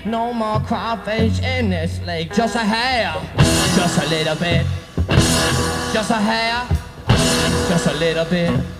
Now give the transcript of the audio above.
No more crawfish in this lake. Just a hair, just a little bit. Just a hair, just a little bit.